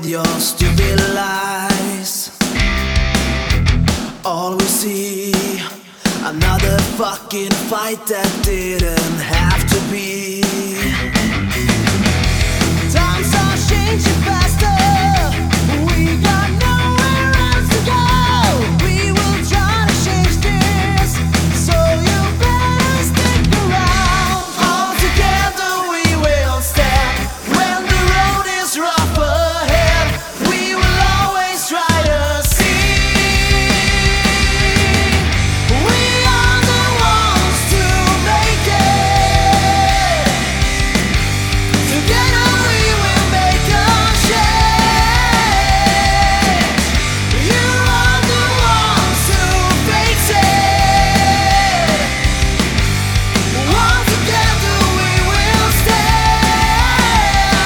with your stupid lies. All we see, another fucking fight that didn't have to be. Times are changing faster. We got nowhere else to go. We will try to change this, so you better stick around. All together we will stand when the road is rough ahead. We will always try to see. We are the ones to make it. Together we will make a change. You are the ones who face it. All together we will stand.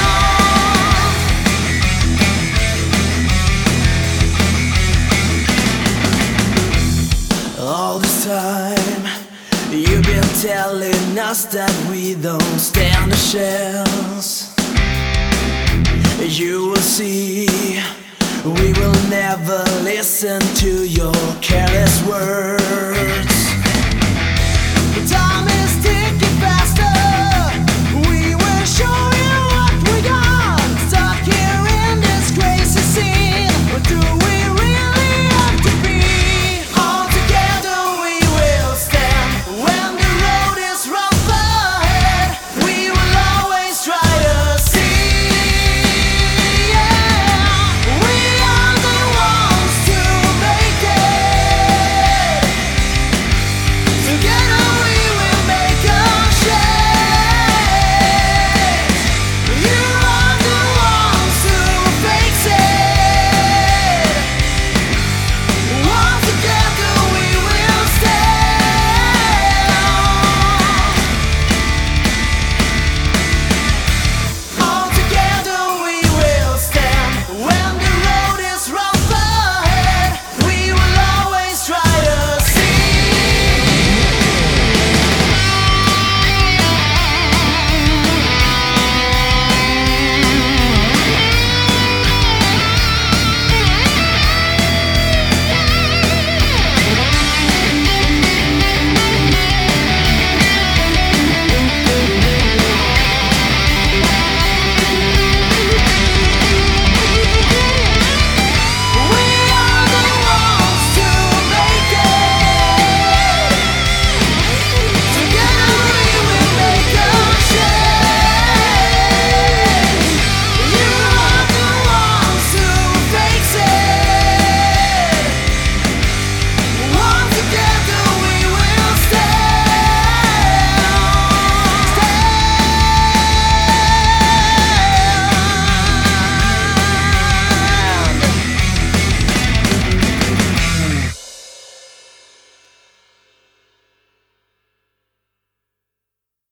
All this time you've been telling us that we don't stand a chance. You will see, we will never listen to your careless words.